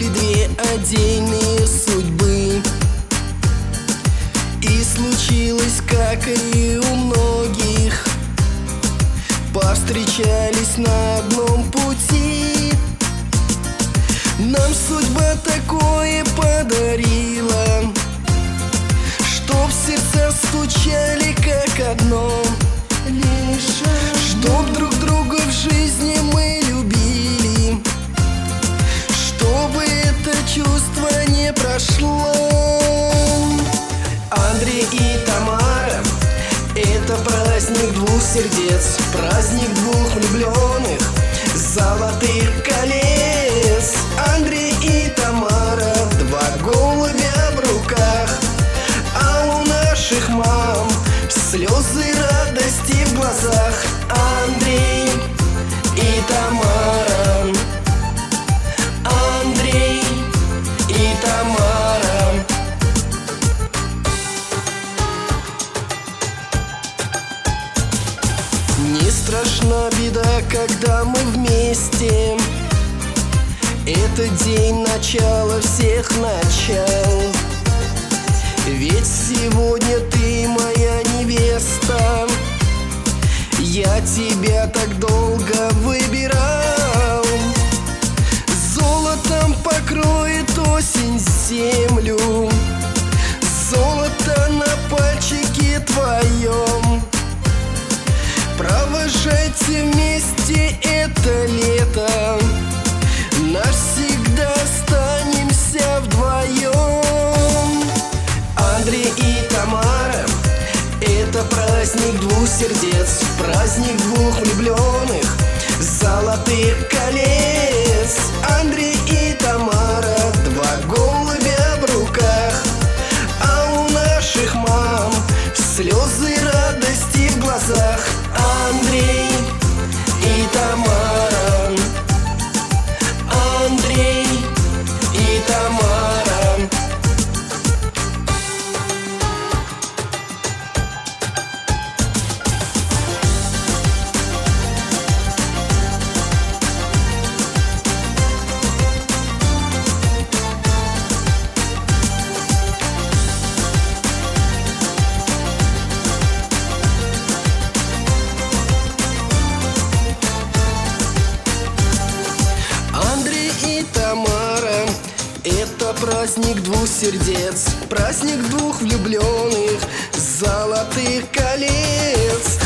были две отдельные судьбы. И случилось, как и у многих, повстречались на одном пути. Нам судьба такое подарила, чтоб сердца стучали как одно, чтоб друг друга в жизни мы любили, чтобы это чувство не прошло. Андрей и Тамара — это праздник двух сердец, праздник двух влюбленных, золотых колец. Андрей и Тамара — два голубя в руках, а у наших мам слезы радости в глазах. Андрей и Тамара, Андрей и Тамара. Не страшна беда, когда мы вместе. Этот день начала всех начал. Ведь сегодня ты моя невеста. Я тебя так долго выбирал. Золотом покроет осень землю, золото на пальчике твоем. Провожайте вместе это лето, навсегда останемся вдвоем. Андрей и Тамара — это праздник двух сердец, праздник двух влюбленных, золотых колец. Андрей и Тамара — два голубя в руках, а у наших мам слезы радости в глазах. Андрей и Тамара, Андрей и Тамара. Это праздник двух сердец, праздник двух влюбленных, золотых колец.